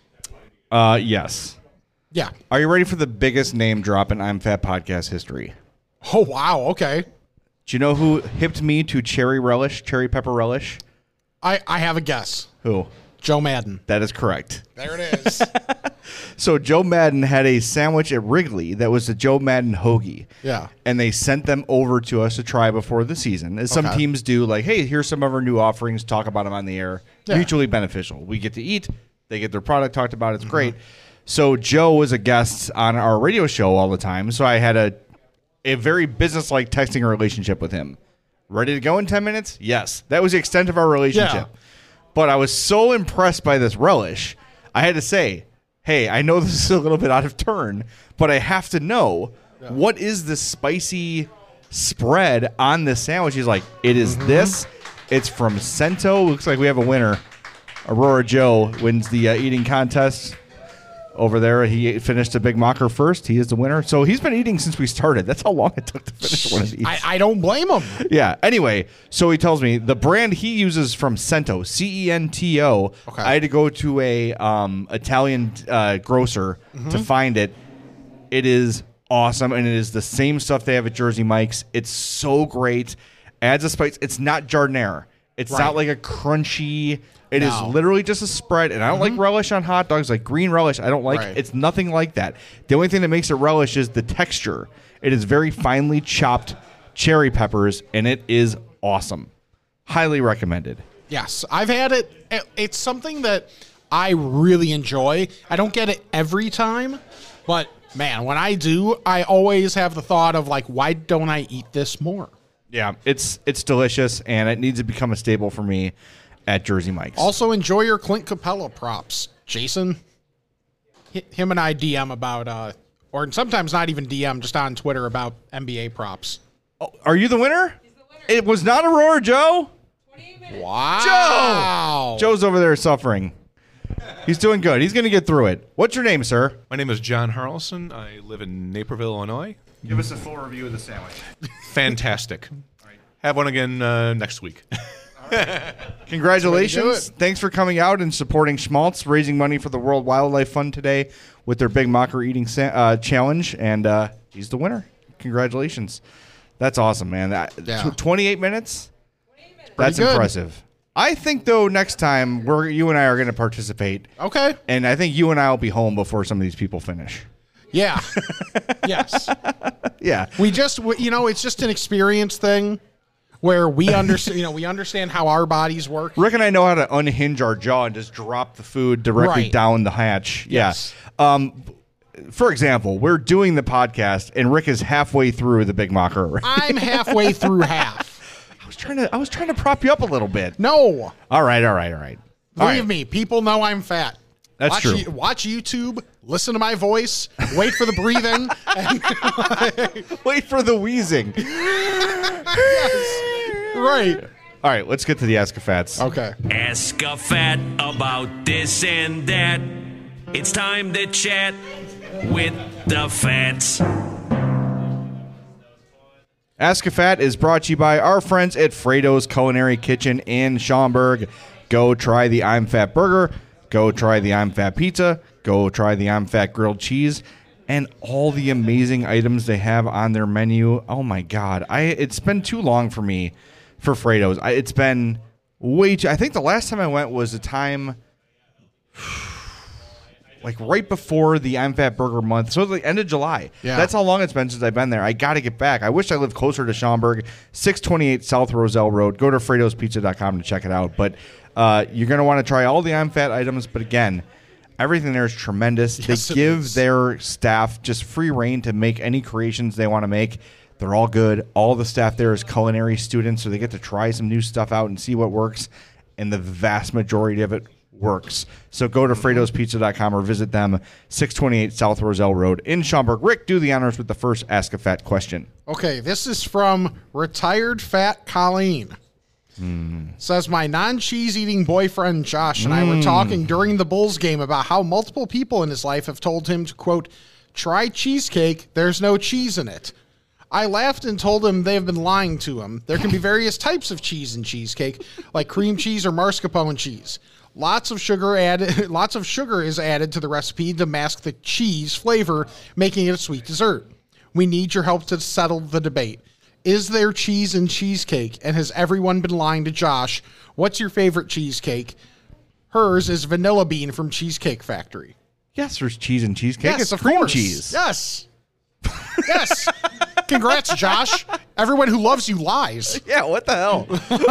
Uh, yes. Yeah. Are you ready for the biggest name drop in I'm Fat podcast history? Oh, wow. Okay. Do you know who hipped me to cherry relish, cherry pepper relish? I, I have a guess. Who? Joe Madden. That is correct. There it is. So Joe Madden had a sandwich at Wrigley that was the Joe Madden hoagie. Yeah. And they sent them over to us to try before the season. As some Okay. teams do, like, hey, here's some of our new offerings, talk about them on the air. Yeah. Mutually beneficial. We get to eat, they get their product talked about, it's mm-hmm. great. So Joe was a guest on our radio show all the time, so I had a a very business-like texting relationship with him. Ready to go in ten minutes? Yes. That was the extent of our relationship. Yeah. But I was so impressed by this relish, I had to say, hey, I know this is a little bit out of turn, but I have to know, yeah. what is the spicy spread on this sandwich? He's like, it is mm-hmm. this. It's from Cento. Looks like we have a winner. Aurora Joe wins the uh, eating contest over there. He finished a Big Mocker first. He is the winner. So he's been eating since we started. That's how long it took to finish one of these. I, I don't blame him. Yeah. Anyway, so he tells me the brand he uses from Cento, C E N T O. Okay. I had to go to a um, Italian uh, grocer mm-hmm. to find it. It is awesome, and it is the same stuff they have at Jersey Mike's. It's so great. Adds a spice. It's not giardiniera. It's right. not like a crunchy. It no. is literally just a spread, and I don't mm-hmm. like relish on hot dogs, like green relish. I don't like right. It's nothing like that. The only thing that makes it relish is the texture. It is very finely chopped cherry peppers, and it is awesome. Highly recommended. Yes, I've had it. It's something that I really enjoy. I don't get it every time, but man, when I do, I always have the thought of like, why don't I eat this more? Yeah, it's it's delicious, and it needs to become a staple for me at Jersey Mike's. Also, enjoy your Clint Capella props, Jason. H- him and I D M about, uh, or sometimes not even D M, just on Twitter about N B A props. Oh, are you the winner? He's the winner. It was not Aurora Joe? Wow. Joe! Joe's over there suffering. He's doing good. He's going to get through it. What's your name, sir? My name is John Harrelson. I live in Naperville, Illinois. Give us a full review of the sandwich. Fantastic. Have one again uh, next week. Congratulations. Thanks for coming out and supporting Schmaltz, raising money for the World Wildlife Fund today with their Big Mocker Eating sa- uh, Challenge, and uh, he's the winner. Congratulations. That's awesome, man. That, Yeah. tw- twenty-eight minutes? That's good. impressive. I think, though, next time we're you and I are going to participate. Okay. And I think you and I will be home before some of these people finish. Yeah. Yes. Yeah. We just, we- you know, it's just an experience thing where we understand, you know, we understand how our bodies work. Rick and I know how to unhinge our jaw and just drop the food directly Right. down the hatch. Yes. Yeah. Um, for example, we're doing the podcast and Rick is halfway through the Big Mocker. I'm halfway through half. I was trying to I was trying to prop you up a little bit. No. All right, all right, all right. All Believe right. me, people know I'm fat. That's watch true. You, watch YouTube, listen to my voice, wait for the breathing. and, Wait for the wheezing. right. All right, let's get to the Ask a Fats. Okay. Ask a fat about this and that. It's time to chat with the fats. Ask a Fat is brought to you by our friends at Fredo's Culinary Kitchen in Schaumburg. Go try the I'm Fat Burger. Go try the I'm Fat Pizza. Go try the I'm Fat Grilled Cheese. And all the amazing items they have on their menu. Oh, my God. I It's been too long for me for Fredo's. I, it's been way too... I think the last time I went was the time... like right before the I'm Fat Burger month. So it's the end of July. Yeah. That's how long it's been since I've been there. I got to get back. I wish I lived closer to Schaumburg, six twenty-eight South Roselle Road. Go to Fredos Pizza dot com to check it out. But uh, you're going to want to try all the I'm Fat items. But again, everything there is tremendous. Yes, they it give is. their staff just free reign to make any creations they want to make. They're all good. All the staff there is culinary students, so they get to try some new stuff out and see what works. And the vast majority of it works. So go to Fredos Pizza dot com or visit them, six twenty-eight South Roselle Road in Schaumburg. Rick, do the honors with the first Ask a Fat question. Okay, this is from Retired Fat Colleen. Says, my non-cheese eating boyfriend Josh and I were talking during the Bulls game about how multiple people in his life have told him to, quote, try cheesecake, there's no cheese in it. I laughed and told him they have been lying to him. There can be various types of cheese in cheesecake, like cream cheese or mascarpone cheese. Lots of sugar added. Lots of sugar is added to the recipe to mask the cheese flavor, making it a sweet dessert. We need your help to settle the debate. Is there cheese in cheesecake? And has everyone been lying to Josh? What's your favorite cheesecake? Hers is Vanilla Bean from Cheesecake Factory. Yes, there's cheese in cheesecake. Yes, it's of cream course. cheese. Yes. Yes. Congrats, Josh. Everyone who loves you lies. Yeah, what the hell?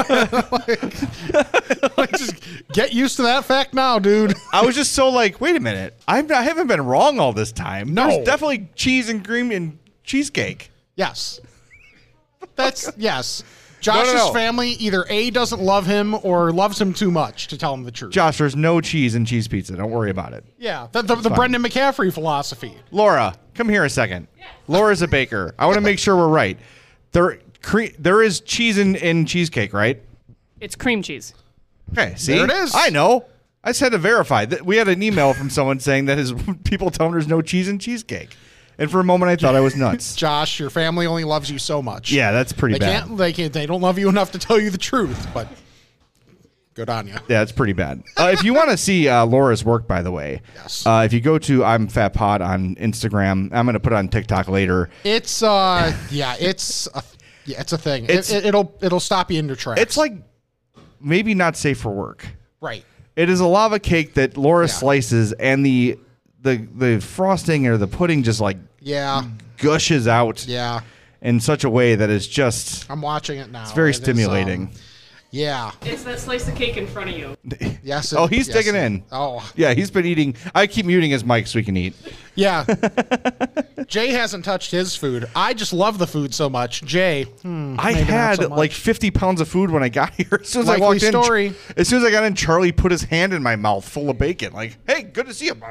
like, like, just get used to that fact now, dude. I was just so like, wait a minute. I've, I haven't been wrong all this time. No. There's definitely cheese and cream in cheesecake. Yes. That's, yes. Josh's no, no. family either A, doesn't love him or loves him too much, to tell him the truth. Josh, there's no cheese in cheese pizza. Don't worry about it. Yeah, the, the, the Brendan McCaffrey philosophy. Laura, come here a second. Laura's a baker. I want to make sure we're right. There, cre- there is cheese in, in cheesecake, right? It's cream cheese. Okay, see? There it is. I know. I just had to verify. That we had an email from someone saying that his people tell him there's no cheese in cheesecake. And for a moment, I thought I was nuts. Josh, your family only loves you so much. Yeah, that's pretty they bad. Can't, they can't. They don't love you enough to tell you the truth, but good on you. Yeah, it's pretty bad. Uh, if you want to see uh, Laura's work, by the way, Yes. uh, if you go to I'm Fat Pod on Instagram, I'm going to put it on TikTok later. It's uh, yeah, it's a, yeah, it's a thing. It's- it, it, it'll it'll stop you in your tracks. It's like maybe not safe for work. right. It is a lava cake that Laura Yeah. slices, and the the the frosting or the pudding just like Yeah, gushes out yeah. in such a way that is just I'm watching it now. it's very It is, stimulating. um, yeah. It's that slice of cake in front of you. Yes. it- Oh, he's yes, digging it- in. Oh, Yeah, he's been eating. I keep muting his mic so he can eat. yeah. Jay hasn't touched his food. I just love the food so much. Jay, hmm, I maybe not had so much. like fifty pounds of food when I got here. As soon as Likely I walked story. in, as soon as I got in, Charlie put his hand in my mouth full of bacon. Like, hey, good to see you.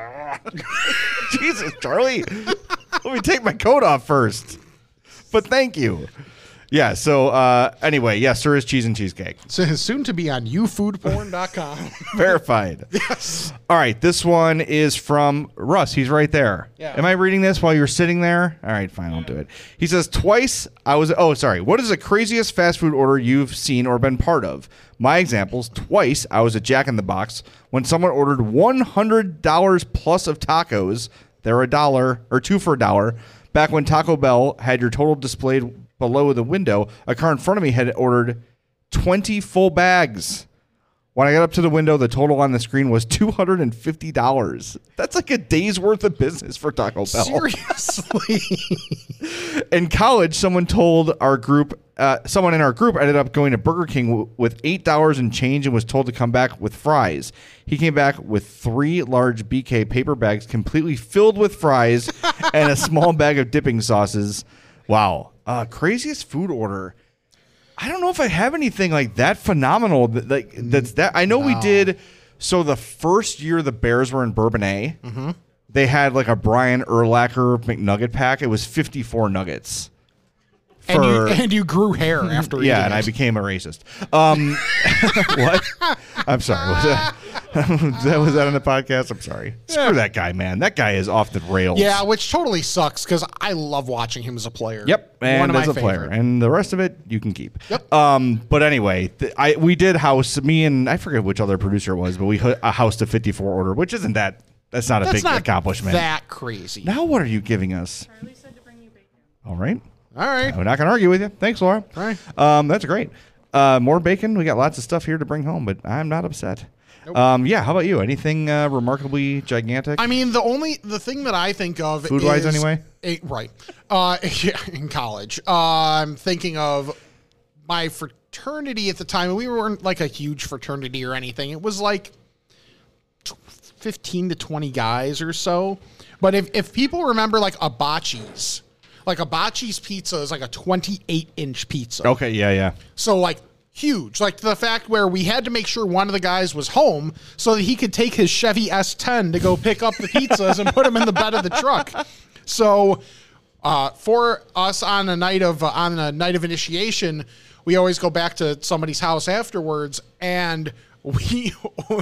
Jesus, Charlie. Let me take my coat off first. But thank you. Yeah. So uh, anyway, yes, there is cheese and cheesecake. So soon to be on you food porn dot com. Verified. Yes. All right. This one is from Russ. He's right there. Yeah. Am I reading this while you're sitting there? All right, fine. I'll do it. He says, twice I was, oh, sorry. What is the craziest fast food order you've seen or been part of? My examples, twice I was at Jack in the Box when someone ordered one hundred dollars plus of tacos. They're a dollar or two for a dollar. Back when Taco Bell had your total displayed below the window, a car in front of me had ordered twenty full bags. When I got up to the window, the total on the screen was two hundred fifty dollars. That's like a day's worth of business for Taco Bell. Seriously? In college, someone told our group, uh, someone in our group ended up going to Burger King w- with eight dollars and change and was told to come back with fries. He came back with three large B K paper bags completely filled with fries and a small bag of dipping sauces. Wow. Uh, craziest food order. I don't know if I have anything like that phenomenal. That, like that's that. I know No. we did. So the first year the Bears were in Bourbonnais, Mm-hmm. they had like a Brian Urlacher McNugget pack. It was fifty-four nuggets. And you, For- and you grew hair after yeah, eating and it. I became a racist. Um, what? I'm sorry. Was that, was that was that on the podcast? I'm sorry. Screw that guy, man. That guy is off the rails. Yeah, which totally sucks because I love watching him as a player. Yep, and One of as my a player, favorite. and the rest of it you can keep. Yep. Um, but anyway, th- I we did house me and I forget which other producer it was, but we hu- a housed a fifty-four order, which isn't that. That's not a That's big not accomplishment. that crazy. Now what are you giving us? Charlie said to bring you bacon. All right. All right. I'm not going to argue with you. Thanks, Laura. All right. Um, that's great. Uh, more bacon. We got lots of stuff here to bring home, but I'm not upset. Um, yeah. How about you? Anything uh, remarkably gigantic? I mean, the only the thing that I think of Food-wise, is- anyway? eh, right. Uh, yeah, in college, uh, I'm thinking of my fraternity at the time. We weren't like a huge fraternity or anything. It was like tw- fifteen to twenty guys or so. But if if people remember like Abachi's, like Abachi's pizza is like a twenty-eight inch pizza. Okay. Yeah. Yeah. So like huge, like the fact where we had to make sure one of the guys was home so that he could take his Chevy S ten to go pick up the pizzas and put them in the bed of the truck. So uh, for us on a night of uh, on a night of initiation, we always go back to somebody's house afterwards, and we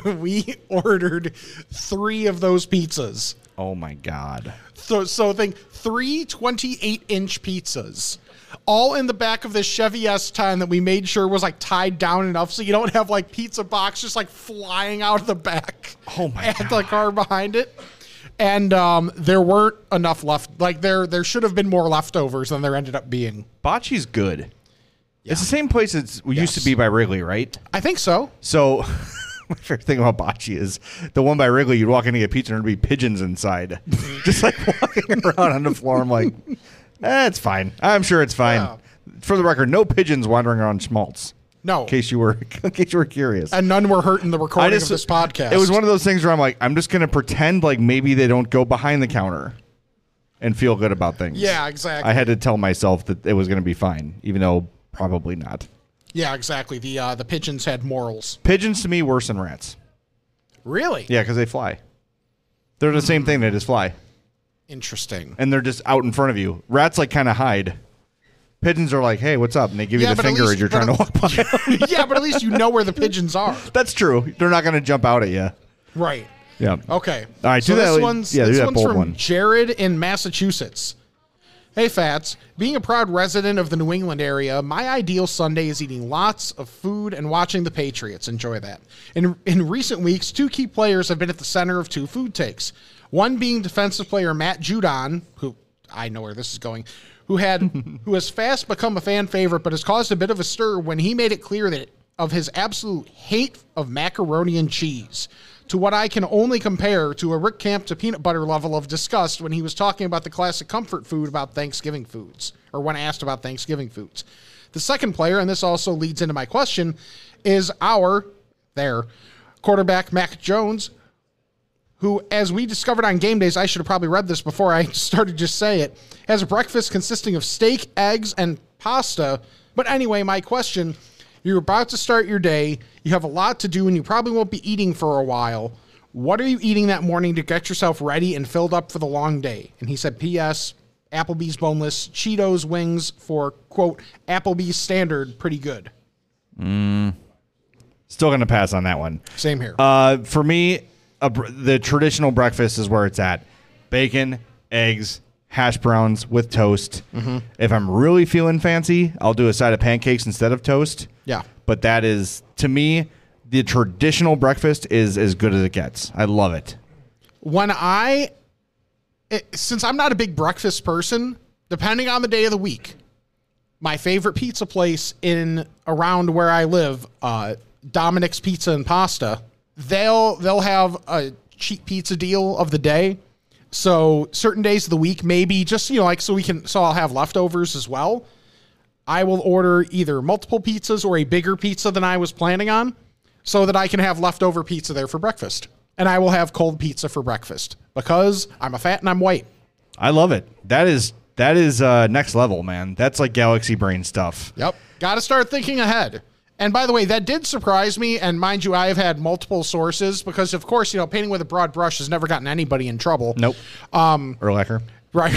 we ordered three of those pizzas. Oh my God. So, so think three twenty-eight inch pizzas, all in the back of this Chevy S ten that we made sure was like tied down enough so you don't have like pizza box just like flying out of the back. Oh my and God. the car behind it. And um, there weren't enough left. Like there, there should have been more leftovers than there ended up being. Bocce's good. It's the same place it's we used to Yes. be by Wrigley, right? I think so. So my favorite thing about Bocce is the one by Wrigley. You'd walk in to get pizza and there'd be pigeons inside, just like walking around on the floor. I'm like, eh, it's fine. I'm sure it's fine. Yeah. For the record, no pigeons wandering around Schmaltz. No. In case you were, in case you were curious. And none were hurt in the recording of this podcast. It was one of those things where I'm like, I'm just going to pretend like maybe they don't go behind the counter and feel good about things. Yeah, exactly. I had to tell myself that it was going to be fine, even though probably not. Yeah, exactly. The uh, the pigeons had morals. Pigeons to me worse than rats. Really? Yeah, because they fly. They're the same thing. They just fly. Interesting. And they're just out in front of you. Rats like kind of hide. Pigeons are like, hey, what's up? And they give Yeah, you the but at finger least- as you're but trying to at- walk by. Yeah, but at least you know where the pigeons are. That's true. They're not going to jump out at you. Right. Yeah. Okay. All right, So do this that. one's Yeah, do this that one's bold from one. Jared in Massachusetts. Hey, Fats. Being a proud resident of the New England area, my ideal Sunday is eating lots of food and watching the Patriots. Enjoy that. In in recent weeks, two key players have been at the center of two food takes. One being defensive player Matt Judon, who I know where this is going, who had who has fast become a fan favorite, but has caused a bit of a stir when he made it clear that of his absolute hate of macaroni and cheese, to what I can only compare to a Rick Camp to peanut butter level of disgust when he was talking about the classic comfort food about Thanksgiving foods, or when asked about Thanksgiving foods. The second player, and this also leads into my question, is our, there, quarterback Mac Jones, who, as we discovered on game days, I should have probably read this before I started to just say it, has a breakfast consisting of steak, eggs, and pasta. But anyway, my question, you're about to start your day, you have a lot to do, and you probably won't be eating for a while. What are you eating that morning to get yourself ready and filled up for the long day? And he said, P S, Applebee's boneless Cheetos wings for, quote, Applebee's standard, pretty good. Mm, still going to pass on that one. Same here. Uh, for me, a, br- the traditional breakfast is where it's at. Bacon, eggs, hash browns with toast. Mm-hmm. If I'm really feeling fancy, I'll do a side of pancakes instead of toast. Yeah. But that is, to me, the traditional breakfast is as good as it gets. I love it. When I, it, since I'm not a big breakfast person, depending on the day of the week, my favorite pizza place in around where I live, uh, Dominic's Pizza and Pasta, they'll they'll have a cheap pizza deal of the day. So certain days of the week, maybe just, you know, like, so we can, so I'll have leftovers as well. I will order either multiple pizzas or a bigger pizza than I was planning on so that I can have leftover pizza there for breakfast. And I will have cold pizza for breakfast because I'm a fat and I'm white. I love it. That is, that is uh, next level, man. That's like galaxy brain stuff. Yep. Got to start thinking ahead. And by the way, that did surprise me. And mind you, I have had multiple sources because, of course, you know, painting with a broad brush has never gotten anybody in trouble. Nope. Um, Urlacher. Right.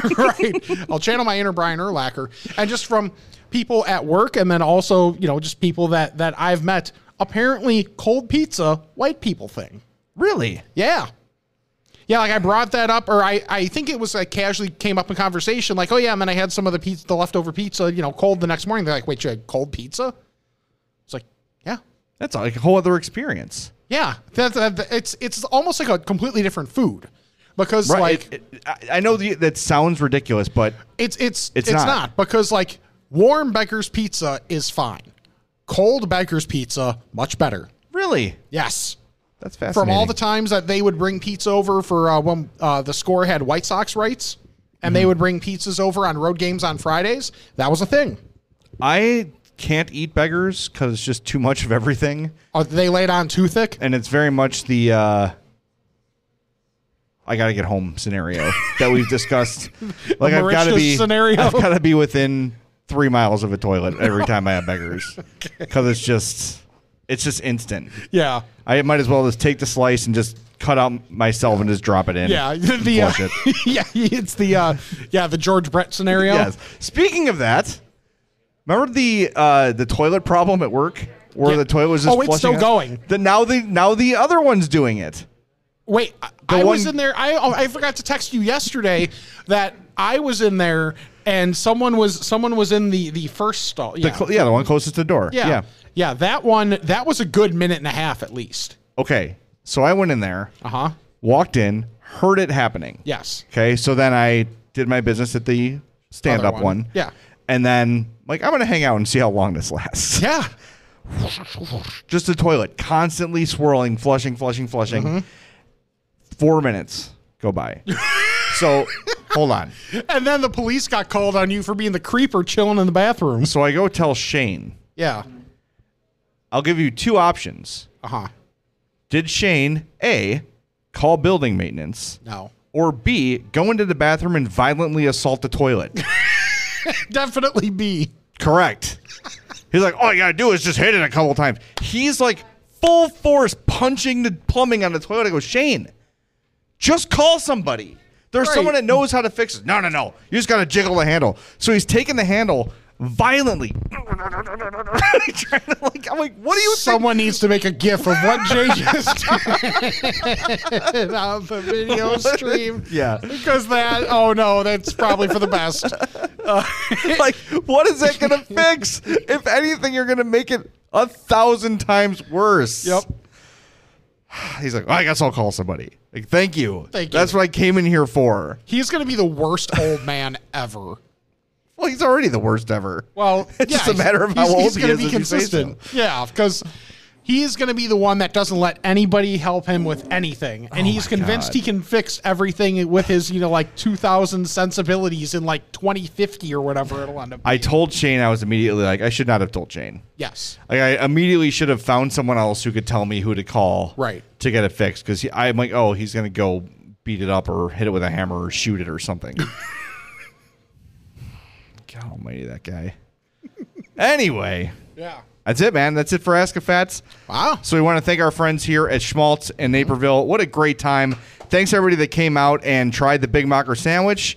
Right. I'll channel my inner Brian Urlacher. And just from people at work and then also, you know, just people that, that I've met, apparently cold pizza, white people thing. Really? Yeah. Yeah, like I brought that up, or I, I think it was like casually came up in conversation, like, oh yeah, and then I had some of the pizza, the leftover pizza, you know, cold the next morning. They're like, wait, you had cold pizza? It's like, yeah. That's like a whole other experience. Yeah. That, that, it's it's almost like a completely different food. Because right. like it, it, I know the, that sounds ridiculous, but it's it's it's, it's not. not because like warm Becker's pizza is fine. Cold Becker's pizza, much better. Really? Yes. That's fascinating. From all the times that they would bring pizza over for uh, when uh, the Score had White Sox rights, and mm-hmm. they would bring pizzas over on road games on Fridays, that was a thing. I can't eat Beggars because it's just too much of everything. Are they laid on too thick? And it's very much the uh, I got to get home scenario that we've discussed. Like I've got to be scenario. I've got to be within three miles of a toilet every time I have Beggars because it's just it's just instant. Yeah. I might as well just take the slice and just cut out myself and just drop it in. Yeah, the uh, it. yeah, it's the uh, yeah the George Brett scenario. Yes. Speaking of that, remember the uh, the toilet problem at work where yeah. the toilet was just oh, it's still out? going. The now the now the other one's doing it. Wait, the I one, was in there. I oh, I forgot to text you yesterday that I was in there and someone was someone was in the the first stall. Yeah, the, yeah, the one closest to the door. Yeah. yeah, yeah, that one that was a good minute and a half at least. Okay, so I went in there, uh-huh. walked in, heard it happening. Yes. Okay, so then I did my business at the stand-up one. one. Yeah. And then, like, I'm going to hang out and see how long this lasts. Yeah. Just the toilet, constantly swirling, flushing, flushing, flushing. Mm-hmm. Four minutes go by. So, hold on. And then the police got called on you for being the creeper chilling in the bathroom. So I go tell Shane. Yeah. I'll give you two options. Uh-huh. Did Shane, A, call building maintenance? No. Or B, go into the bathroom and violently assault the toilet? Definitely B. Correct. He's like, all you got to do is just hit it a couple times. He's like full force punching the plumbing on the toilet. I go, Shane, just call somebody. There's right. someone that knows how to fix it. No, no, no. You just got to jiggle the handle. So he's taking the handle violently. Trying to, like, I'm like, what do you Someone think? needs to make a gif of what Jay just did on the video stream. Yeah. Because that, oh no, that's probably for the best. Uh, like, what is that going to fix? If anything, you're going to make it a thousand times worse. Yep. He's like, well, I guess I'll call somebody. Like, thank you. Thank you. That's what I came in here for. He's going to be the worst old man ever. Well, he's already the worst ever. Well, it's yeah, just a matter of how he's, old he's he gonna is. Be consistent. Yeah, because he's going to be the one that doesn't let anybody help him with anything, and oh he's convinced God. he can fix everything with his, you know, like two thousand sensibilities in like twenty fifty or whatever it'll end up being. I told Shane, I was immediately like, I should not have told Shane. Yes. Like, I immediately should have found someone else who could tell me who to call, right, to get it fixed. Because I'm like, oh, he's going to go beat it up or hit it with a hammer or shoot it or something. God almighty, that guy. Anyway. Yeah. That's it, man. That's it for Ask a Fats. Wow. So we want to thank our friends here at Schmaltz in Naperville. What a great time. Thanks, everybody that came out and tried the Big Mocker sandwich.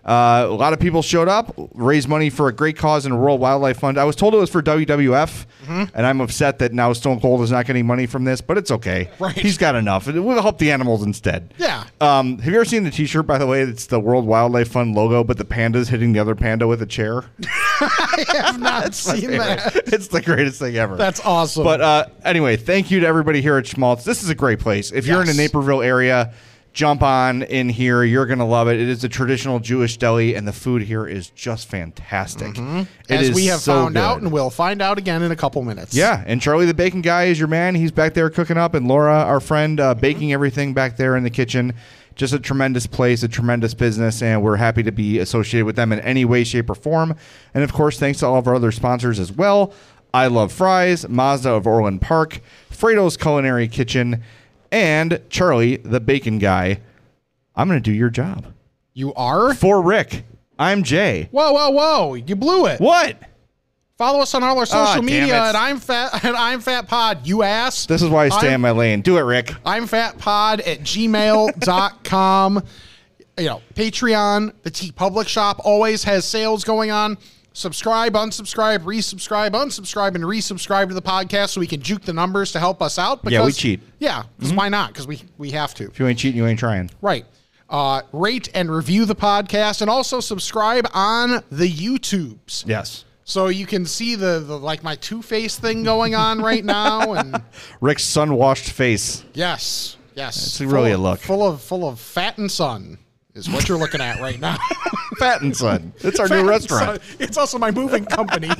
Uh, a lot of people showed up, raised money for a great cause in a World Wildlife Fund. I was told it was for W W F, mm-hmm. and I'm upset that now Stone Cold is not getting money from this, but it's okay. Right. He's got enough. It will help the animals instead. Yeah. Um, have you ever seen the T-shirt, by the way? It's the World Wildlife Fund logo, but the panda's hitting the other panda with a chair. I have not seen that. It's the greatest thing ever. That's awesome. But uh, anyway, thank you to everybody here at Schmaltz. This is a great place. If you're in the Yes. Naperville area, jump on in here. You're going to love it. It is a traditional Jewish deli, and the food here is just fantastic. Mm-hmm. It As is we have so found good. out, and we'll find out again in a couple minutes. Yeah, and Charlie the Bacon Guy is your man. He's back there cooking up, and Laura, our friend, uh, baking everything back there in the kitchen. Just a tremendous place, a tremendous business, and we're happy to be associated with them in any way, shape, or form. And, of course, thanks to all of our other sponsors as well. I Love Fries, Mazda of Orland Park, Fredo's Culinary Kitchen, and Charlie the Bacon Guy. I'm going to do your job. You are? For Rick, I'm Jay. Whoa, whoa, whoa. You blew it. What? Follow us on all our social Ah, damn media it. at I'm Fat at I'm Fat Pod. You ass. This is why I stay I'm, in my lane. Do it, Rick. I'm Fat Pod at gmail dot com. You know, Patreon, the T Public Shop always has sales going on. Subscribe, unsubscribe, resubscribe, unsubscribe, and resubscribe to the podcast so we can juke the numbers to help us out. Because, Yeah, we cheat. Yeah, because Mhm. why not? Because we, we have to. If you ain't cheating, you ain't trying. Right. Uh, rate and review the podcast, and also subscribe on the YouTubes. Yes. So you can see the, the like my Two-Face thing going on right now, and Rick's sun-washed face. yes, yes, It's really Full a look. of, full of full of fat and sun is what you're looking at right now. Fat and Son. It's our Fat new and restaurant. Son. It's also my moving company.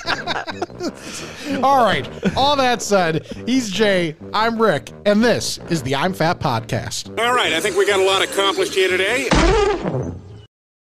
All right. All that said, he's Jay, I'm Rick, and this is the I'm Fat Podcast. All right, I think we got a lot accomplished here today.